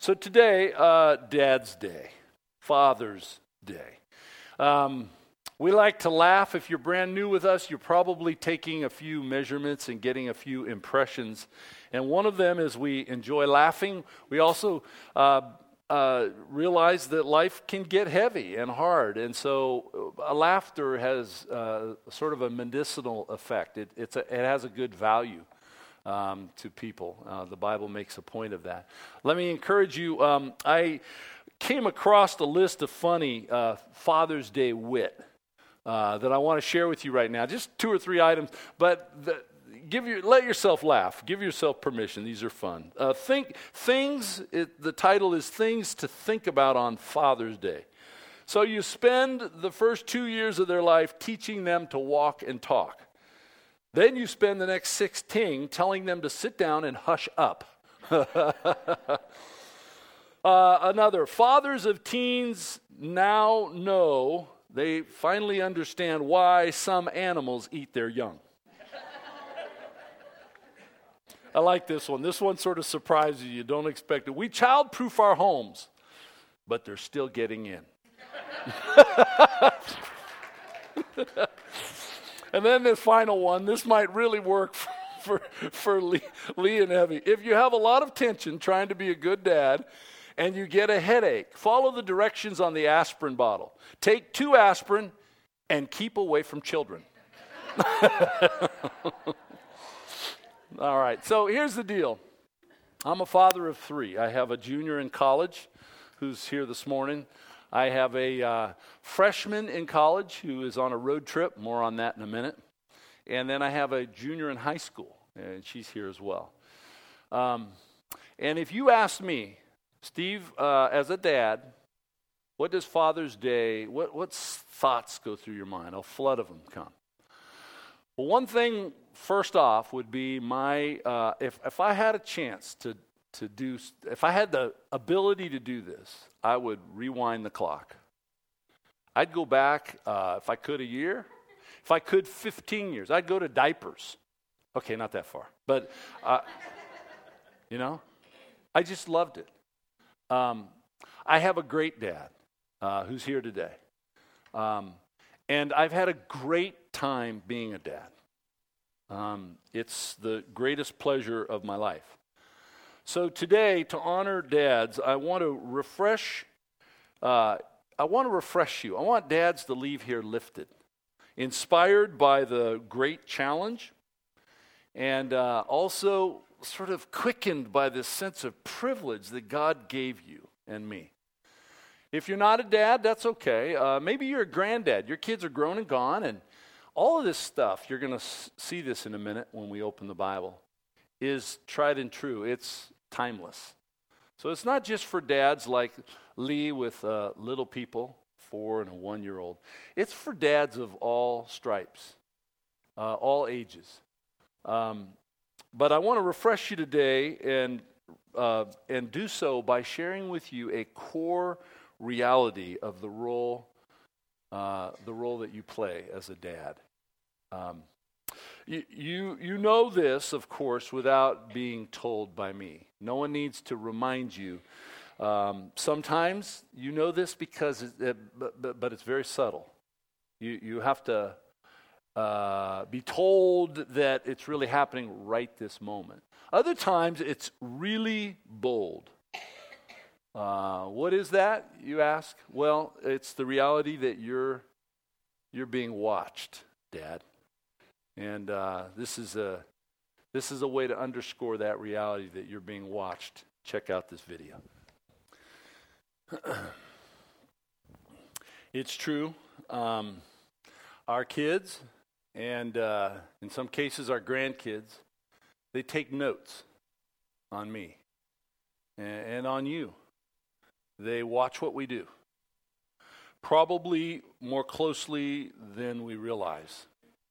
So today, Dad's Day, Father's Day. We like to laugh. If you're brand new with us, you're probably taking a few measurements and getting a few impressions. And one of them is we enjoy laughing. We also realize that life can get heavy and hard. And so laughter has sort of a medicinal effect. It has a good value to people. The Bible makes a point of that. Let me encourage you. I came across a list of funny Father's Day wit that I want to share with you right now. Just 2 or 3 items, but let yourself laugh. Give yourself permission. These are fun. The title is Things to Think About on Father's Day. So you spend the first 2 years of their life teaching them to walk and talk. Then you spend the next 16 telling them to sit down and hush up. Another, fathers of teens now know, they finally understand why some animals eat their young. I like this one. This one sort of surprises you. Don't expect it. We child-proof our homes, but they're still getting in. And then this final one, this might really work for Lee and Evie. If you have a lot of tension trying to be a good dad and you get a headache, follow the directions on the aspirin bottle. Take 2 aspirin and keep away from children. All right, so here's the deal. I'm a father of 3. I have a junior in college who's here this morning. I have a freshman in college who is on a road trip. More on that in a minute. And then I have a junior in high school, and she's here as well. And if you ask me, Steve, as a dad, what does Father's Day, what thoughts go through your mind? A flood of them come. Well, one thing, first off, would be if I had a chance to do, if I had the ability to do this, I would rewind the clock. I'd go back, if I could, a year. If I could, 15 years. I'd go to diapers. Okay, not that far. But, I just loved it. I have a great dad who's here today. And I've had a great time being a dad. It's the greatest pleasure of my life. So today, to honor dads, I want to refresh you. I want dads to leave here lifted, inspired by the great challenge, and also sort of quickened by this sense of privilege that God gave you and me. If you're not a dad, that's okay. Maybe you're a granddad. Your kids are grown and gone, and all of this stuff, you're going to see this in a minute when we open the Bible, is tried and true. It's timeless. So it's not just for dads like Lee with little people, 4 and a 1-year-old. It's for dads of all stripes, all ages. But I want to refresh you today and do so by sharing with you a core reality of the role that you play as a dad. You know this, of course, without being told by me. No one needs to remind you. Sometimes you know this because, but it's very subtle. You have to be told that it's really happening right this moment. Other times it's really bold. What is that, you ask? Well, it's the reality that you're being watched, Dad. And this is a way to underscore that reality that you're being watched. Check out this video. It's true. Our kids, and in some cases our grandkids, they take notes on me and on you. They watch what we do, probably more closely than we realize.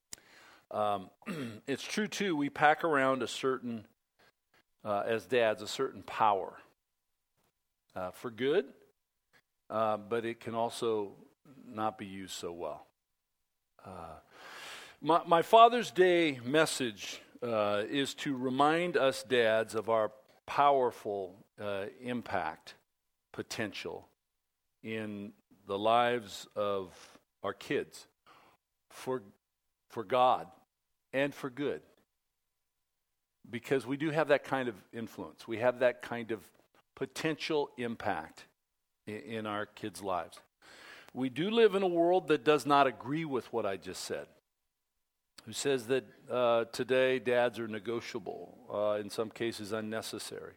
It's true, too, we pack around a certain, as dads, a certain power for good, but it can also not be used so well. My Father's Day message is to remind us dads of our powerful impact potential in the lives of our kids for God and for good. Because we do have that kind of influence. We have that kind of potential impact in our kids' lives. We do live in a world that does not agree with what I just said. Who says that today dads are negotiable, in some cases unnecessary.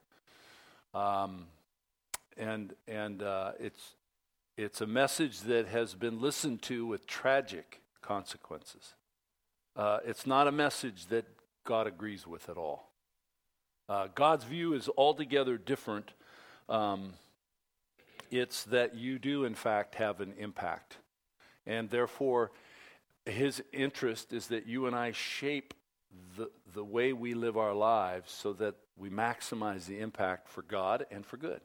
And it's a message that has been listened to with tragic consequences. It's not a message that God agrees with at all. God's view is altogether different. It's that you do, in fact, have an impact. And therefore, his interest is that you and I shape the way we live our lives so that we maximize the impact for God and for good.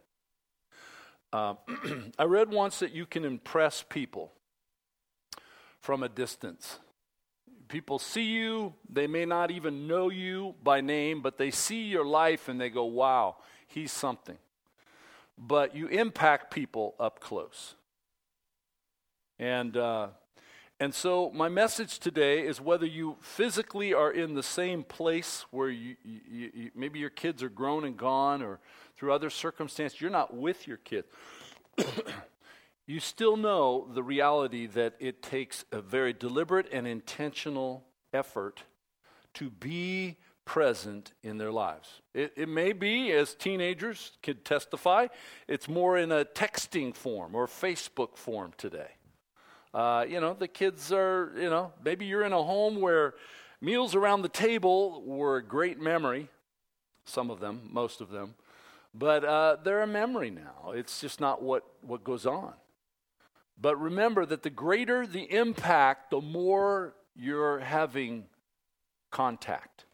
I read once that you can impress people from a distance. People see you, they may not even know you by name, but they see your life and they go, wow, he's something. But you impact people up close. And so my message today is whether you physically are in the same place where you maybe your kids are grown and gone, or through other circumstances you're not with your kid, you still know the reality that it takes a very deliberate and intentional effort to be present in their lives. It may be, as teenagers could testify, it's more in a texting form or Facebook form today. The kids are, maybe you're in a home where meals around the table were a great memory. Some of them, most of them. But they're a memory now. It's just not what goes on. But remember that the greater the impact, the more you're having contact.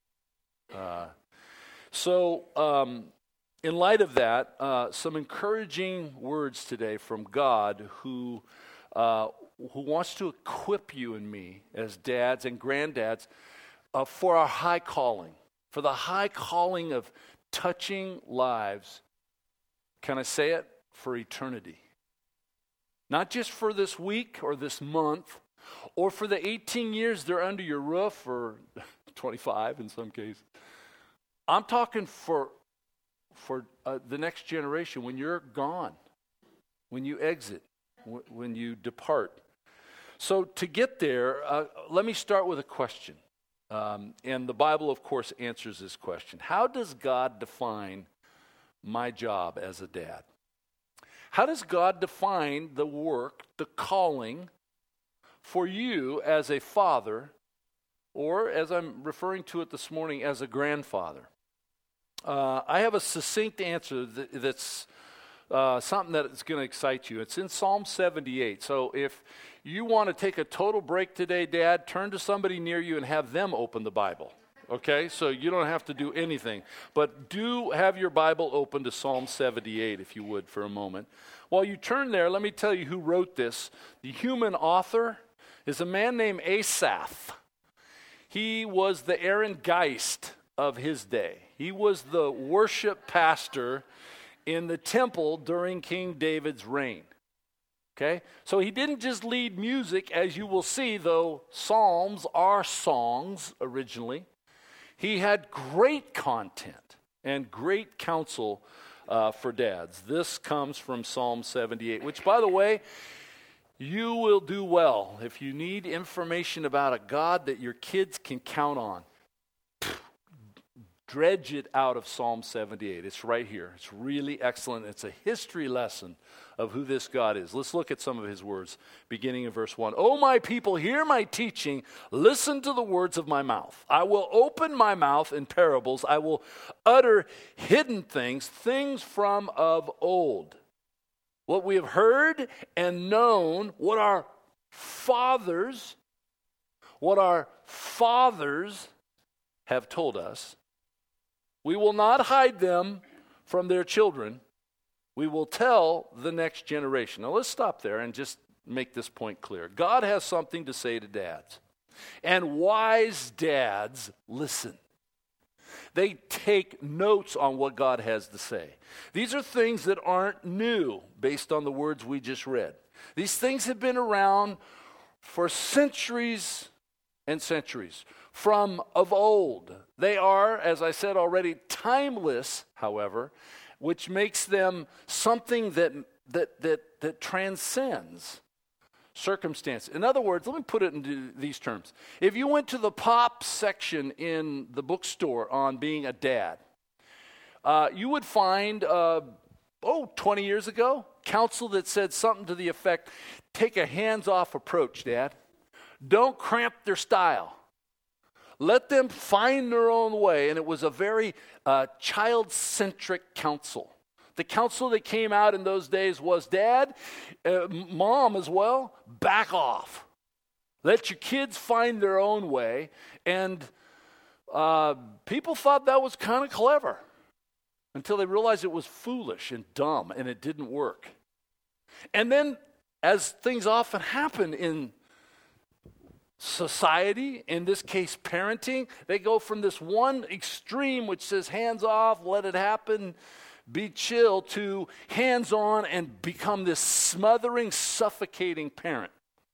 So in light of that, some encouraging words today from God who wants to equip you and me as dads and granddads for our high calling, for the high calling of touching lives. Can I say it? For eternity. Not just for this week or this month or for the 18 years they're under your roof, or 25 in some cases. I'm talking for the next generation, when you're gone, when you exit, when you depart. So to get there, let me start with a question. And the Bible, of course, answers this question. How does God define my job as a dad? How does God define the work, the calling for you as a father, or as I'm referring to it this morning, as a grandfather? I have a succinct answer that's something that's going to excite you. It's in Psalm 78. So if you want to take a total break today, Dad, turn to somebody near you and have them open the Bible. Okay? So you don't have to do anything. But do have your Bible open to Psalm 78, if you would, for a moment. While you turn there, let me tell you who wrote this. The human author is a man named Asaph. He was the Aaron Geist of his day. He was the worship pastor in the temple during King David's reign. Okay? So he didn't just lead music, as you will see, though psalms are songs originally. He had great content and great counsel for dads. This comes from Psalm 78, which, by the way, you will do well if you need information about a God that your kids can count on. Dredge it out of Psalm 78. It's right here. It's really excellent. It's a history lesson of who this God is. Let's look at some of his words, beginning in verse 1. O my people, hear my teaching. Listen to the words of my mouth. I will open my mouth in parables. I will utter hidden things, things from of old. What we have heard and known, what our fathers have told us. We will not hide them from their children. We will tell the next generation. Now let's stop there and just make this point clear. God has something to say to dads. And wise dads listen. They take notes on what God has to say. These are things that aren't new based on the words we just read. These things have been around for centuries and centuries, from of old. They are, as I said already, timeless, however, which makes them something that transcends circumstance. In other words, let me put it into these terms. If you went to the pop section in the bookstore on being a dad, you would find, 20 years ago, counsel that said something to the effect, take a hands-off approach, Dad. Don't cramp their style. Let them find their own way. And it was a very child-centric counsel. The counsel that came out in those days was, Dad, Mom as well, back off. Let your kids find their own way. And people thought that was kind of clever until they realized it was foolish and dumb and it didn't work. And then, as things often happen in society, in this case parenting, they go from this one extreme which says hands off, let it happen, be chill, to hands-on and become this smothering, suffocating parent.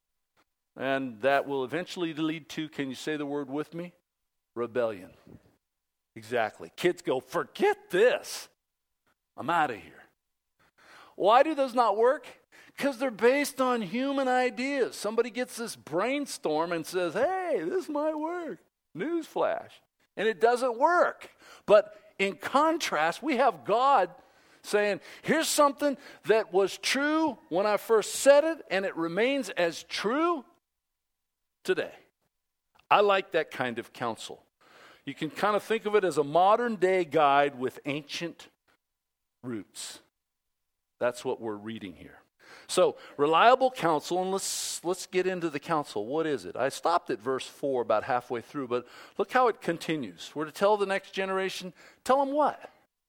And that will eventually lead to, can you say the word with me? Rebellion. Exactly. Kids go, forget this. I'm out of here. Why do those not work? Because they're based on human ideas. Somebody gets this brainstorm and says, hey, this might work. Newsflash. And it doesn't work. But in contrast, we have God saying, here's something that was true when I first said it, and it remains as true today. I like that kind of counsel. You can kind of think of it as a modern-day guide with ancient roots. That's what we're reading here. So, reliable counsel, and let's get into the counsel. What is it? I stopped at verse 4 about halfway through, but look how it continues. We're to tell the next generation, tell them what?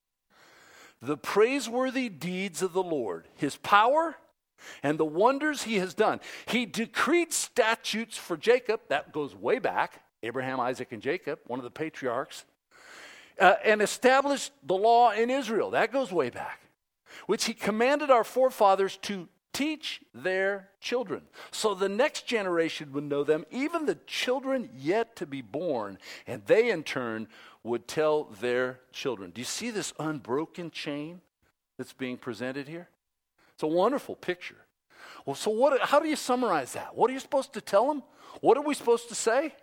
The praiseworthy deeds of the Lord, his power and the wonders he has done. He decreed statutes for Jacob, that goes way back, Abraham, Isaac, and Jacob, one of the patriarchs, and established the law in Israel, that goes way back, which he commanded our forefathers to teach their children, so the next generation would know them, even the children yet to be born, and they in turn would tell their children. Do you see this unbroken chain that's being presented here? It's a wonderful picture. Well, so how do you summarize that? What are you supposed to tell them? What are we supposed to say?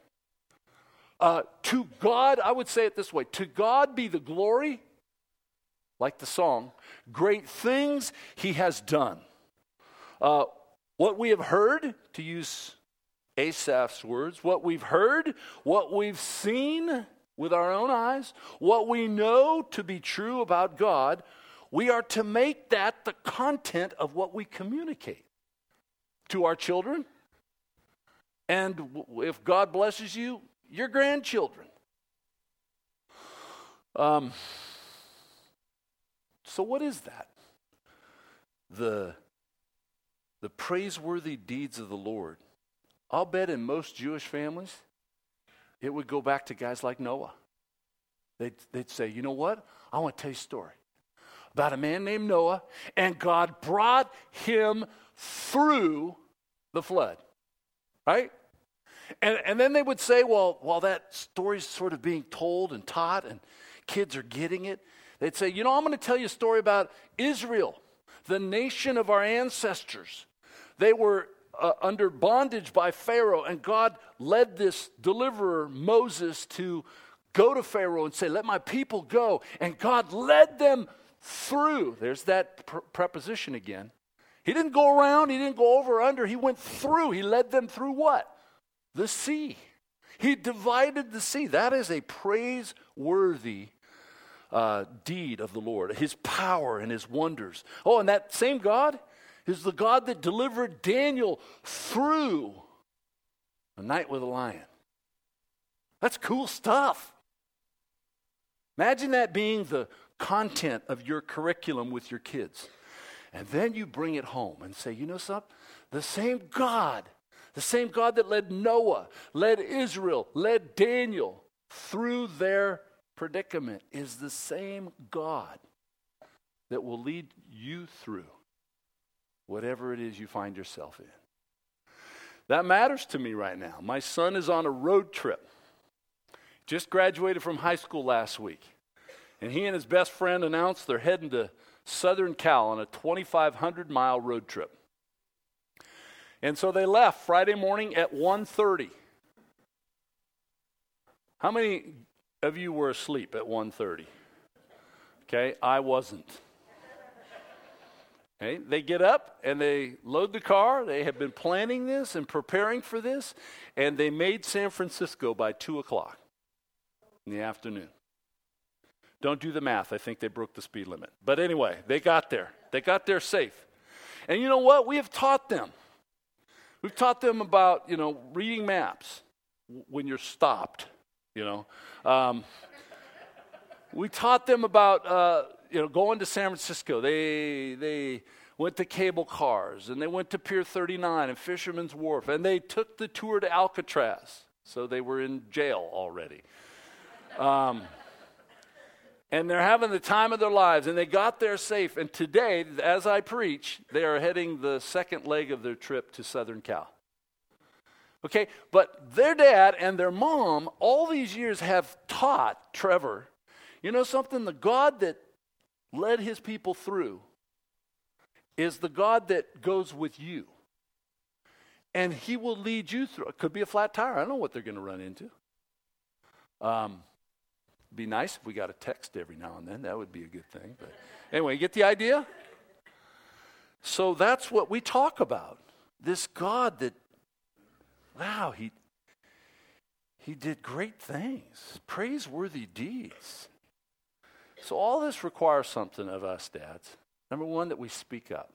To God, I would say it this way, to God be the glory, like the song, great things he has done. What we have heard, to use Asaph's words, what we've heard, what we've seen with our own eyes, what we know to be true about God, we are to make that the content of what we communicate to our children, and if God blesses you, your grandchildren. So what is that? The praiseworthy deeds of the Lord. I'll bet in most Jewish families, it would go back to guys like Noah. They'd say, you know what? I want to tell you a story about a man named Noah, and God brought him through the flood. Right? And then they would say, well, while that story's sort of being told and taught and kids are getting it, they'd say, you know, I'm going to tell you a story about Israel, the nation of our ancestors. They were under bondage by Pharaoh, and God led this deliverer, Moses, to go to Pharaoh and say, let my people go. And God led them through. There's that preposition again. He didn't go around, he didn't go over or under, he went through. He led them through what? The sea. He divided the sea. That is a praiseworthy deed of the Lord, his power and his wonders. Oh, and that same God is the God that delivered Daniel through a night with a lion. That's cool stuff. Imagine that being the content of your curriculum with your kids. And then you bring it home and say, you know something? The same God that led Noah, led Israel, led Daniel through their predicament is the same God that will lead you through whatever it is you find yourself in. That matters to me right now. My son is on a road trip. Just graduated from high school last week. And he and his best friend announced they're heading to Southern Cal on a 2,500-mile road trip. And so they left Friday morning at 1:30. How many of you were asleep at 1:30? Okay, I wasn't. Okay, they get up and they load the car. They have been planning this and preparing for this, and they made San Francisco by 2 o'clock in the afternoon. Don't do the math. I think they broke the speed limit. But anyway, they got there. They got there safe. And you know what? We have taught them. We've taught them about, reading maps when you're stopped, We taught them about, going to San Francisco. They went to cable cars, and they went to Pier 39 and Fisherman's Wharf, and they took the tour to Alcatraz. So they were in jail already. And they're having the time of their lives, and they got there safe. And today, as I preach, they are heading the second leg of their trip to Southern Cal. Okay, but their dad and their mom all these years have taught Trevor, you know something? The God that led his people through is the God that goes with you. And he will lead you through. It could be a flat tire. I don't know what they're going to run into. Be nice if we got a text every now and then. That would be a good thing. But anyway, you get the idea? So that's what we talk about. This God that, wow, he did great things, praiseworthy deeds. So all this requires something of us, dads. Number one, that we speak up.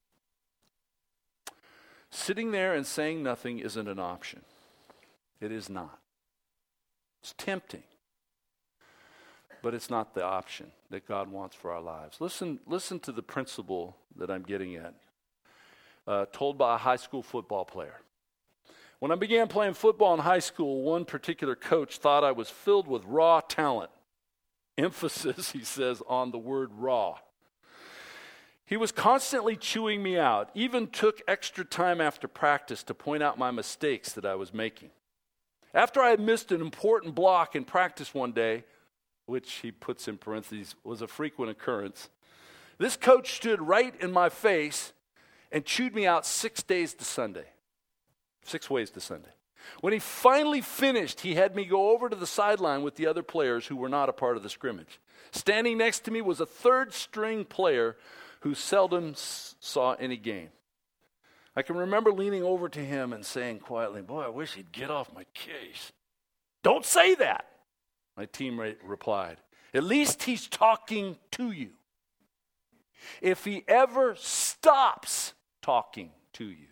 Sitting there and saying nothing isn't an option. It is not. It's tempting. But it's not the option that God wants for our lives. Listen to the principle that I'm getting at, told by a high school football player. When I began playing football in high school, one particular coach thought I was filled with raw talent. Emphasis, he says, on the word raw. He was constantly chewing me out, even took extra time after practice to point out my mistakes that I was making. After I had missed an important block in practice one day, which he puts in parentheses, was a frequent occurrence, this coach stood right in my face and chewed me out 6 days to Sunday. 6 ways to Sunday. When he finally finished, he had me go over to the sideline with the other players who were not a part of the scrimmage. Standing next to me was a third-string player who seldom saw any game. I can remember leaning over to him and saying quietly, "Boy, I wish he'd get off my case." "Don't say that," my teammate replied. "At least he's talking to you. If he ever stops talking to you,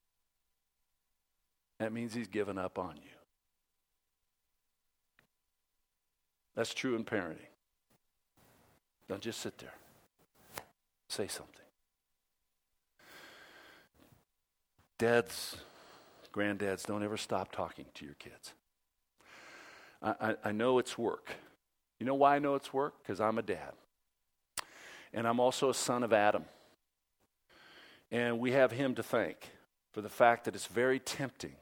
that means he's given up on you." That's true in parenting. Don't just sit there. Say something. Dads, granddads, don't ever stop talking to your kids. I know it's work. You know why I know it's work? Because I'm a dad. And I'm also a son of Adam. And we have him to thank for the fact that it's very tempting.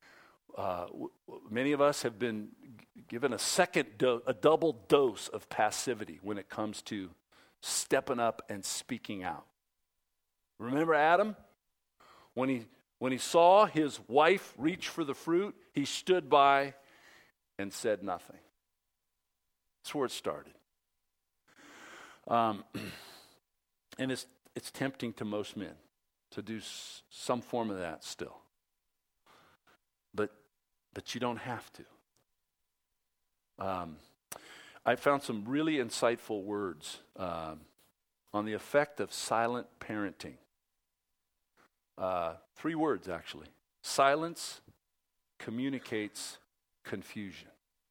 Many of us have been given a double dose of passivity when it comes to stepping up and speaking out. Remember Adam? When he saw his wife reach for the fruit, he stood by and said nothing. That's where it started. And it's tempting to most men to do some form of that still. But you don't have to. I found some really insightful words on the effect of silent parenting. 3 words, actually. Silence communicates confusion.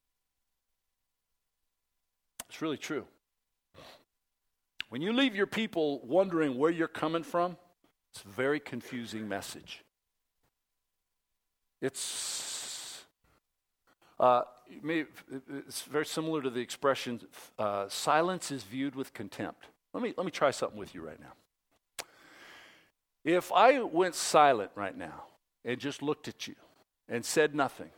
It's really true. When you leave your people wondering where you're coming from, it's a very confusing it's very similar to the expression, silence is viewed with contempt. Let me try something with you right now. If I went silent right now and just looked at you and said nothing,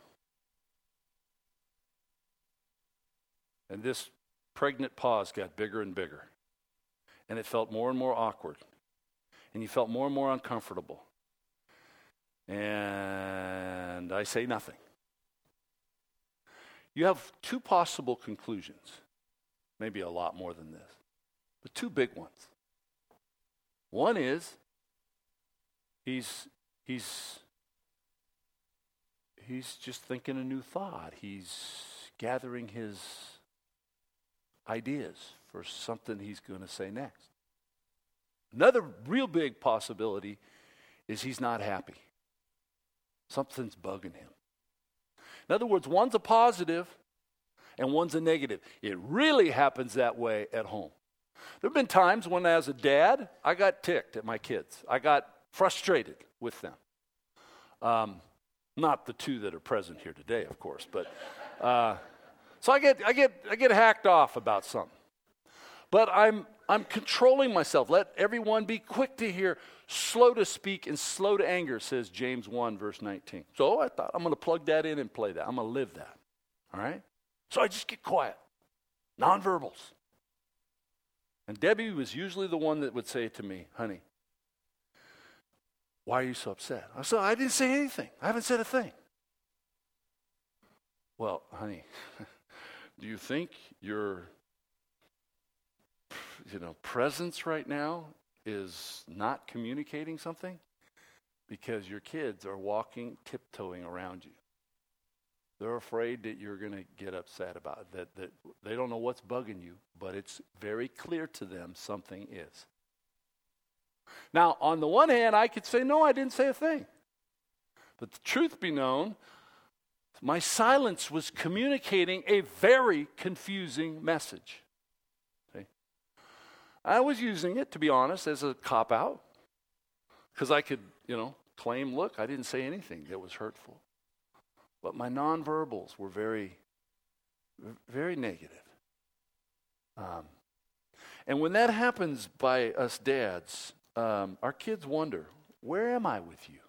and this pregnant pause got bigger and bigger, and it felt more and more awkward, and you felt more and more uncomfortable, and I say nothing, you have two possible conclusions, maybe a lot more than this, but two big ones. One is he's just thinking a new thought. He's gathering his ideas for something he's going to say next. Another real big possibility is he's not happy. Something's bugging him. In other words, one's a positive and one's a negative. It really happens that way at home. There have been times when, as a dad, I got ticked at my kids. I got frustrated with them. Not the two that are present here today, of course, but so I get hacked off about something. But I'm controlling myself. Let everyone be quick to hear, slow to speak, and slow to anger, says James 1, verse 19. So I thought, I'm going to plug that in and play that. I'm going to live that. All right? So I just get quiet. Nonverbals. And Debbie was usually the one that would say to me, honey, why are you so upset? I said, I didn't say anything. I haven't said a thing. Well, honey, do you think your presence right now is not communicating something? Because your kids are walking, tiptoeing around you. They're afraid that you're going to get upset about it, that they don't know what's bugging you, but it's very clear to them something is. Now, on the one hand, I could say, no, I didn't say a thing. But the truth be known, my silence was communicating a very confusing message. See? I was using it, to be honest, as a cop-out. Because I could, claim, look, I didn't say anything that was hurtful. But my nonverbals were very, very negative. And when that happens by us dads, our kids wonder, where am I with you?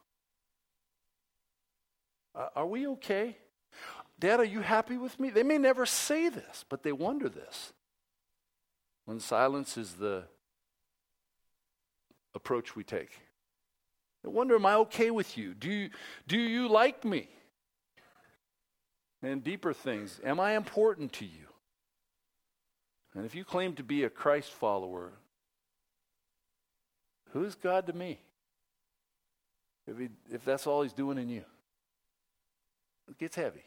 Are we okay? Dad, are you happy with me? They may never say this, but they wonder this. When silence is the approach we take. They wonder, am I okay with you? Do you like me? And deeper things, am I important to you? And if you claim to be a Christ follower, who is God to me? If that's all he's doing in you. It gets heavy.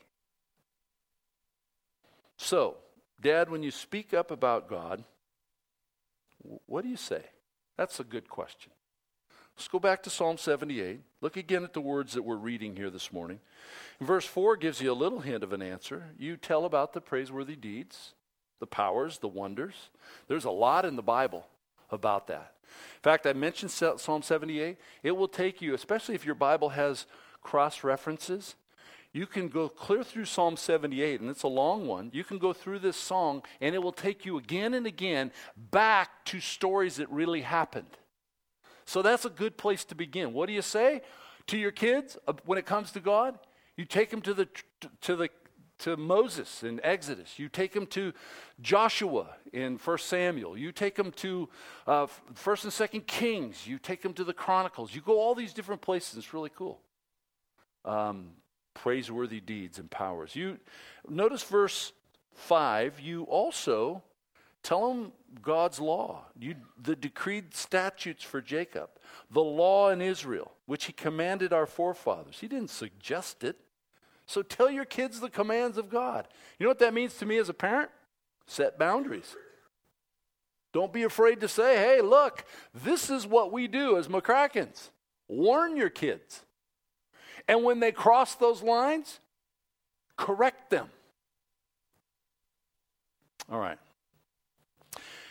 So, Dad, when you speak up about God, what do you say? That's a good question. Let's go back to Psalm 78. Look again at the words that we're reading here this morning. Verse 4 gives you a little hint of an answer. You tell about the praiseworthy deeds, the powers, the wonders. There's a lot in the Bible about that. In fact, I mentioned Psalm 78. It will take you, especially if your Bible has cross-references, you can go clear through Psalm 78, and it's a long one. You can go through this song, and it will take you again and again back to stories that really happened. So that's a good place to begin. What do you say to your kids when it comes to God? You take them to Moses in Exodus. You take them to Joshua in 1 Samuel. You take them to 1 and 2 Kings. You take them to the Chronicles. You go all these different places. It's really cool. Praiseworthy deeds and powers. You notice verse 5. You also tell them God's law, the decreed statutes for Jacob, the law in Israel, which he commanded our forefathers. He didn't suggest it. So tell your kids the commands of God. You know what that means to me as a parent? Set boundaries. Don't be afraid to say, hey, look, this is what we do as McCrackens. Warn your kids. And when they cross those lines, correct them. All right.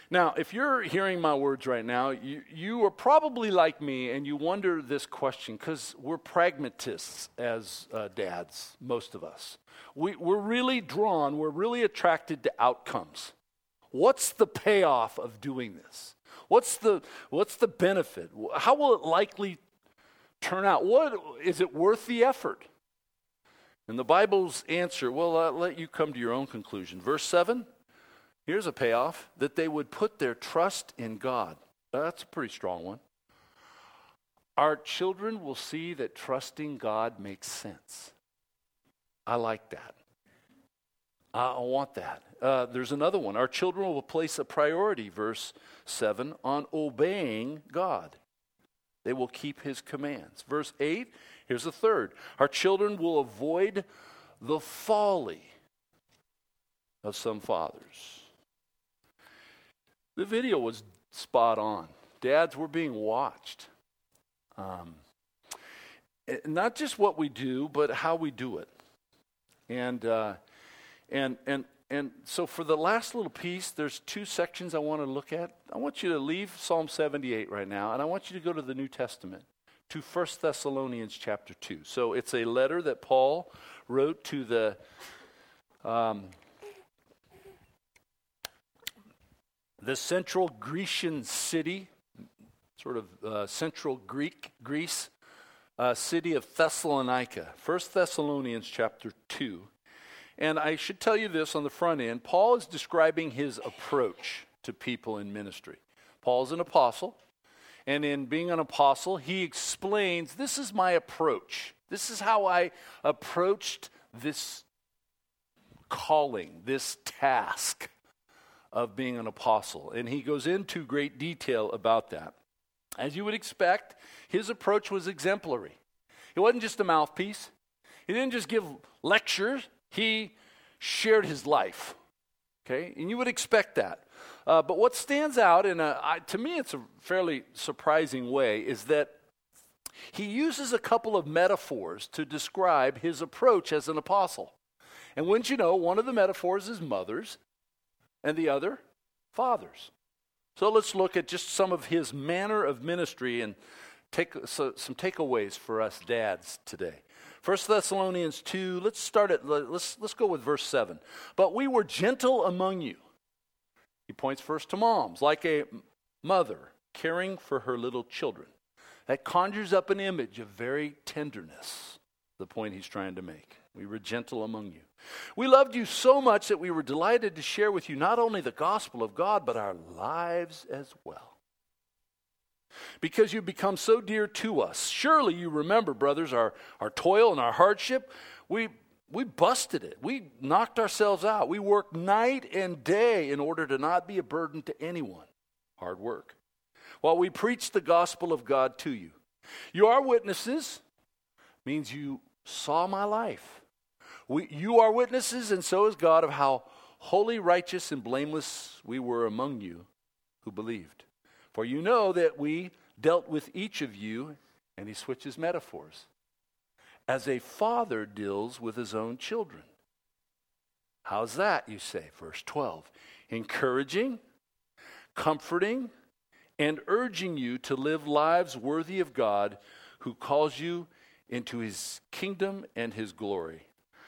Now, if you're hearing my words right now, you are probably like me and you wonder this question because we're pragmatists as dads, most of us. We're really we're really attracted to outcomes. What's the payoff of doing this? What's the benefit? How will it likely turn out? Is it worth the effort? And the Bible's answer, well, I'll let you come to your own conclusion. Verse 7. Here's a payoff, that they would put their trust in God. That's a pretty strong one. Our children will see that trusting God makes sense. I like that. I want that. There's another one. Our children will place a priority, verse 7, on obeying God. They will keep his commands. Verse 8, here's a third. Our children will avoid the folly of some fathers. The video was spot on. Dads, we're being watched. Not just what we do, but how we do it. And so for the last little piece, there's two sections I want to look at. I want you to leave Psalm 78 right now, and I want you to go to the New Testament, to 1 Thessalonians chapter 2. So it's a letter that Paul wrote to the central Grecian city, sort of central Greece, city of Thessalonica. 1 Thessalonians chapter 2. And I should tell you this on the front end. Paul is describing his approach to people in ministry. Paul's an apostle. And in being an apostle, he explains, this is my approach. This is how I approached this calling, this task of being an apostle. And he goes into great detail about that. As you would expect, his approach was exemplary. He wasn't just a mouthpiece. He didn't just give lectures. He shared his life. Okay? And you would expect that. But what stands out, to me it's a fairly surprising way, is that he uses a couple of metaphors to describe his approach as an apostle. And wouldn't you know, one of the metaphors is mothers, and the other, fathers. So let's look at just some of his manner of ministry and take some takeaways for us dads today. 1 Thessalonians 2, let's go with verse 7. But we were gentle among you. He points first to moms, like a mother caring for her little children. That conjures up an image of very tenderness, the point he's trying to make. We were gentle among you. We loved you so much that we were delighted to share with you not only the gospel of God, but our lives as well. Because you've become so dear to us. Surely you remember, brothers, our toil and our hardship. We busted it. We knocked ourselves out. We worked night and day in order to not be a burden to anyone. Hard work. While we preached the gospel of God to you. You are witnesses. Means you saw my life. You are witnesses, and so is God, of how holy, righteous, and blameless we were among you who believed. For you know that we dealt with each of you, and he switches metaphors, as a father deals with his own children. How's that, you say? Verse 12. Encouraging, comforting, and urging you to live lives worthy of God, who calls you into his kingdom and his glory.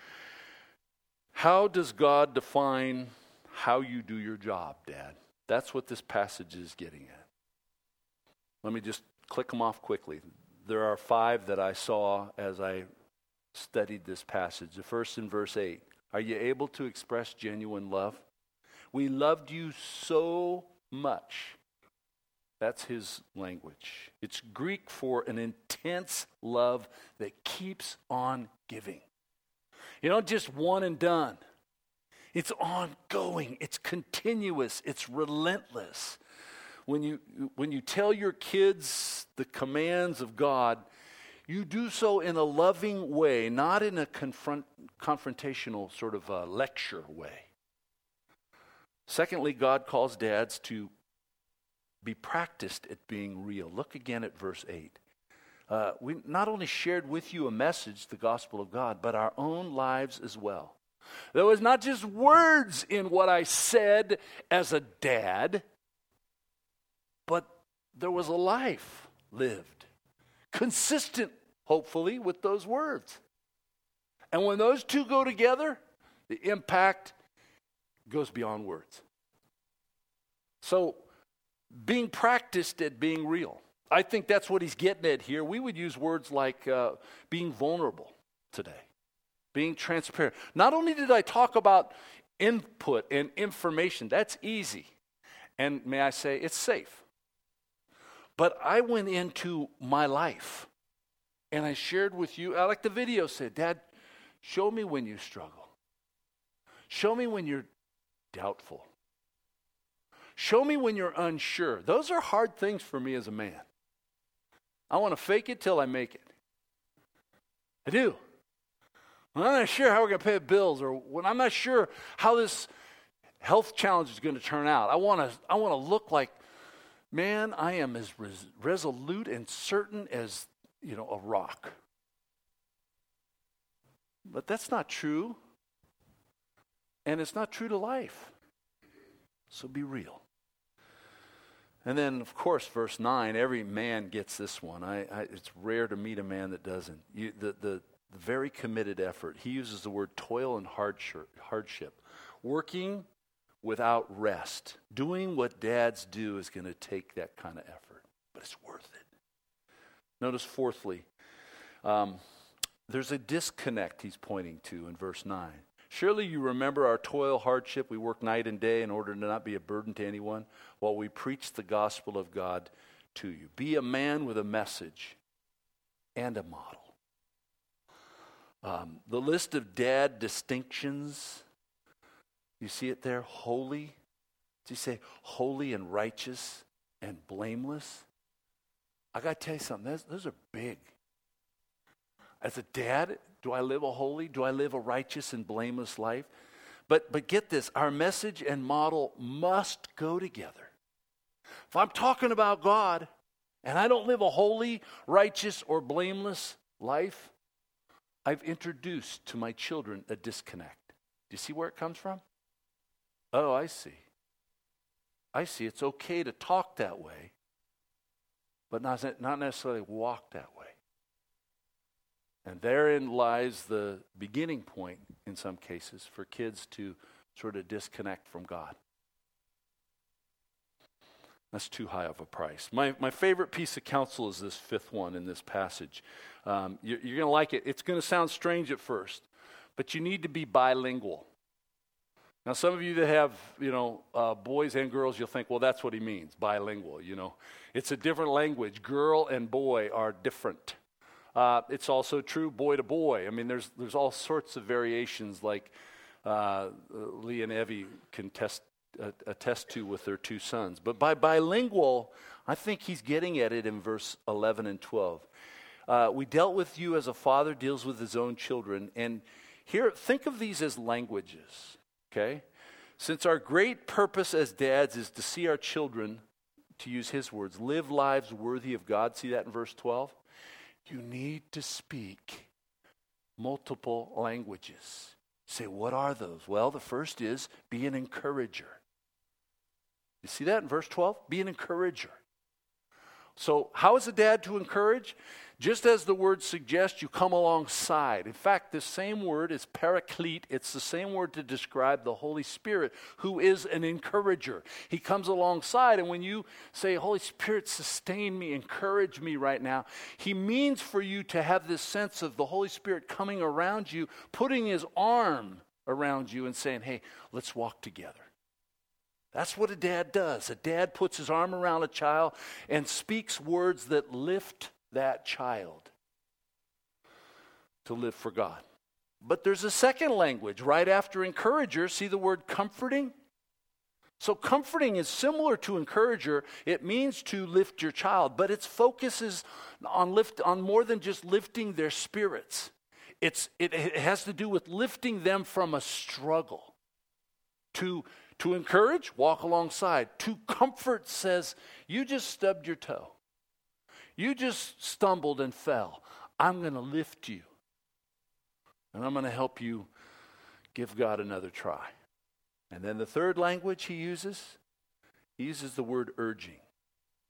How does God define how you do your job, Dad? That's what this passage is getting at. Let me just click them off quickly. There are 5 that I saw as I studied this passage. The first in verse 8. Are you able to express genuine love? We loved you so much. That's his language. It's Greek for an intense love that keeps on giving. You know, just one and done. It's ongoing. It's continuous. It's relentless. When you tell your kids the commands of God, you do so in a loving way, not in a confrontational sort of a lecture way. Secondly, God calls dads to be practiced at being real. Look again at verse 8. We not only shared with you a message, the gospel of God, but our own lives as well. There was not just words in what I said as a dad. but there was a life lived, consistent, hopefully, with those words. And when those two go together, the impact goes beyond words. So, being practiced at being real. I think that's what he's getting at here. We would use words like being vulnerable today, being transparent. Not only did I talk about input and information, that's easy. And may I say, it's safe. But I went into my life and I shared with you, like the video said, Dad, show me when you struggle. Show me when you're doubtful. Show me when you're unsure. Those are hard things for me as a man. I want to fake it till I make it. I do. When I'm not sure how we're going to pay the bills, or when I'm not sure how this health challenge is going to turn out, I want to look like, man, I am as resolute and certain as, a rock. But that's not true. And it's not true to life. So be real. And then, of course, verse 9, every man gets this one. It's rare to meet a man that doesn't. The very committed effort. He uses the word toil and hardship. Working without rest. Doing what dads do is going to take that kind of effort. But it's worth it. Notice, fourthly, there's a disconnect he's pointing to in verse 9. Surely you remember our toil, hardship. We work night and day in order to not be a burden to anyone while we preach the gospel of God to you. Be a man with a message and a model. The list of dad distinctions, you see it there? Holy. Does he say holy and righteous and blameless? I got to tell you something. Those are big. As a dad, do I live a holy? Do I live a righteous and blameless life? But get this, our message and model must go together. If I'm talking about God and I don't live a holy, righteous, or blameless life, I've introduced to my children a disconnect. Do you see where it comes from? Oh, I see. I see. It's okay to talk that way, but not necessarily walk that way. And therein lies the beginning point, in some cases, for kids to sort of disconnect from God. That's too high of a price. My favorite piece of counsel is this fifth one in this passage. You're going to like it. It's going to sound strange at first, but you need to be bilingual. Now, some of you that have, boys and girls, you'll think, well, that's what he means, bilingual, It's a different language. Girl and boy are different. It's also true boy to boy. I mean, there's all sorts of variations like Lee and Evie can attest to with their two sons. But by bilingual, I think he's getting at it in verse 11 and 12. We dealt with you as a father deals with his own children. And here, think of these as languages, okay? Since our great purpose as dads is to see our children, to use his words, live lives worthy of God. See that in verse 12? You need to speak multiple languages. Say, what are those? Well, the first is be an encourager. You see that in verse 12? Be an encourager. So how is a dad to encourage? Just as the word suggests, you come alongside. In fact, this same word is paraclete. It's the same word to describe the Holy Spirit, who is an encourager. He comes alongside, and when you say, Holy Spirit, sustain me, encourage me right now, he means for you to have this sense of the Holy Spirit coming around you, putting his arm around you and saying, hey, let's walk together. That's what a dad does. A dad puts his arm around a child and speaks words that lift that child to live for God. But there's a second language right after encourager. See the word comforting? So comforting is similar to encourager. It means to lift your child, but its focus is on more than just lifting their spirits. It has to do with lifting them from a struggle. To encourage, walk alongside. To comfort says, you just stubbed your toe. You just stumbled and fell. I'm going to lift you. And I'm going to help you give God another try. And then the third language he uses the word urging.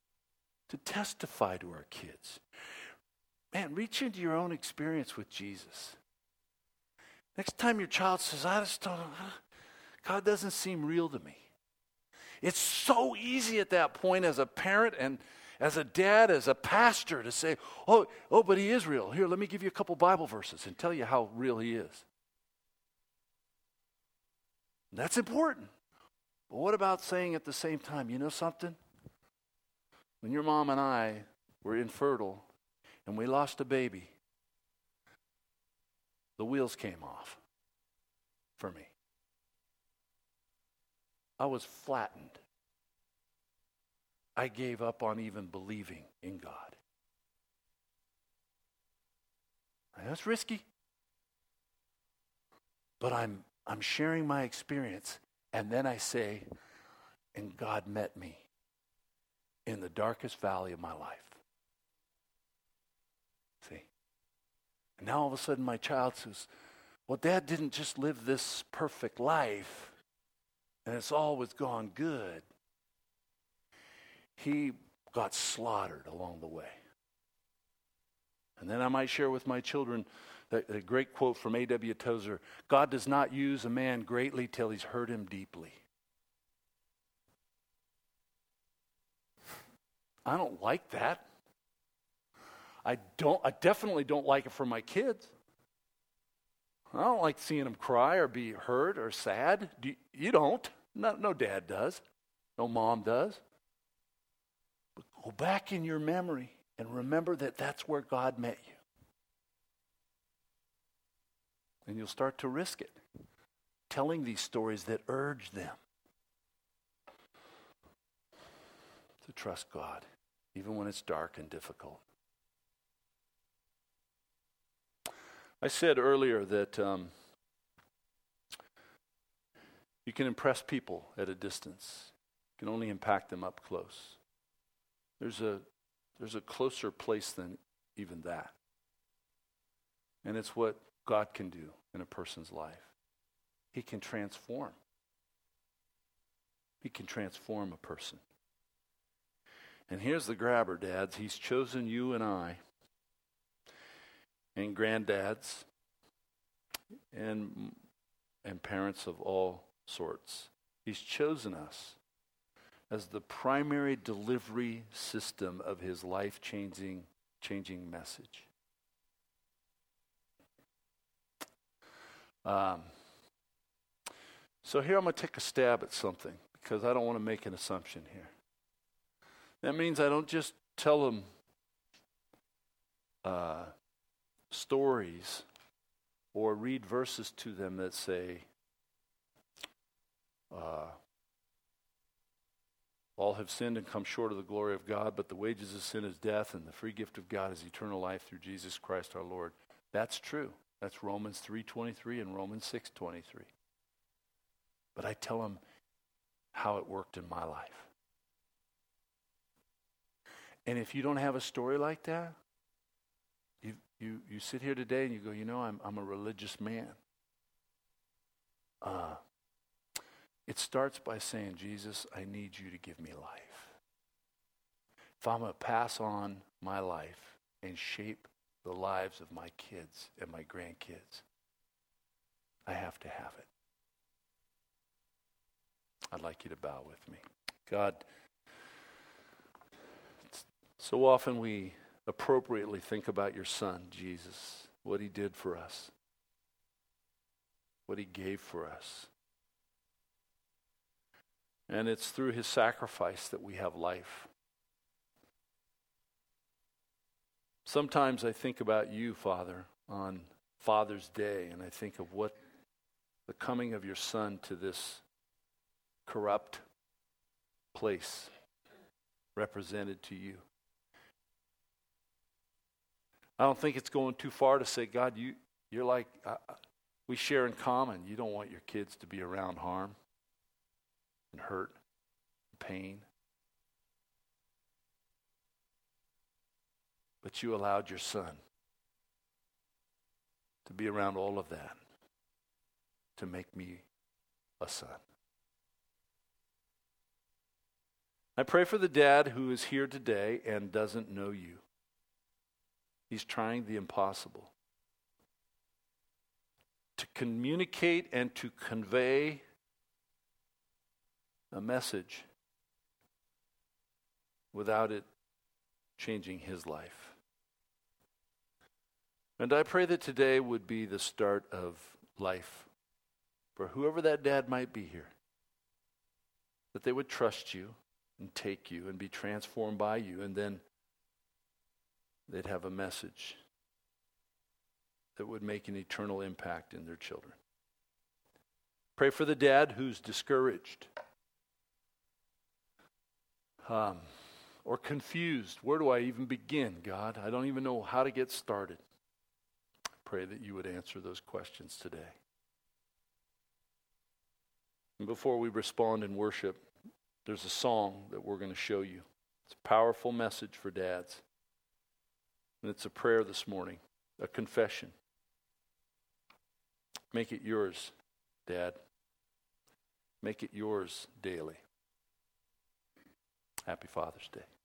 to testify to our kids. Man, reach into your own experience with Jesus. Next time your child says, I just don't, God doesn't seem real to me. It's so easy at that point as a parent and as a dad, as a pastor to say, oh, but he is real. Here, let me give you a couple Bible verses and tell you how real he is. That's important. But what about saying at the same time, you know something? When your mom and I were infertile and we lost a baby, the wheels came off for me. I was flattened. I gave up on even believing in God. That's risky. But I'm sharing my experience, and then I say, and God met me in the darkest valley of my life. See? And now all of a sudden my child says, well, Dad didn't just live this perfect life, and it's always gone good. He got slaughtered along the way. And then I might share with my children a great quote from A.W. Tozer: God does not use a man greatly till he's hurt him deeply. I don't like that. I definitely don't like it for my kids. I don't like seeing them cry or be hurt or sad. You don't. No dad does. No mom does. But go back in your memory and remember that that's where God met you. And you'll start to risk it, telling these stories that urge them to trust God, even when it's dark and difficult. I said earlier that you can impress people at a distance. You can only impact them up close. There's a closer place than even that. And it's what God can do in a person's life. He can transform. He can transform a person. And here's the grabber, dads. He's chosen you and I, and granddads, and parents of all sorts. He's chosen us as the primary delivery system of his life-changing message. So here I'm going to take a stab at something because I don't want to make an assumption here. That means I don't just tell them stories or read verses to them that say, all have sinned and come short of the glory of God, but the wages of sin is death, and the free gift of God is eternal life through Jesus Christ our Lord. That's true. That's Romans 3:23 and Romans 6:23. But I tell them how it worked in my life. And if you don't have a story like that, you sit here today and you go, I'm a religious man. It starts by saying, Jesus, I need you to give me life. If I'm going to pass on my life and shape the lives of my kids and my grandkids, I have to have it. I'd like you to bow with me. God, so often we appropriately think about your Son, Jesus, what he did for us, what he gave for us. And it's through his sacrifice that we have life. Sometimes I think about you, Father, on Father's Day, and I think of what the coming of your Son to this corrupt place represented to you. I don't think it's going too far to say, God, you're like, we share in common. You don't want your kids to be around harm and hurt and pain. But you allowed your Son to be around all of that to make me a son. I pray for the dad who is here today and doesn't know you. He's trying the impossible. To communicate and to convey a message without it changing his life. And I pray that today would be the start of life for whoever that dad might be here. That they would trust you and take you and be transformed by you, and then they'd have a message that would make an eternal impact in their children. Pray for the dad who's discouraged or confused. Where do I even begin, God? I don't even know how to get started. Pray that you would answer those questions today. And before we respond in worship, there's a song that we're going to show you. It's a powerful message for dads. And it's a prayer this morning, a confession. Make it yours, Dad. Make it yours daily. Happy Father's Day.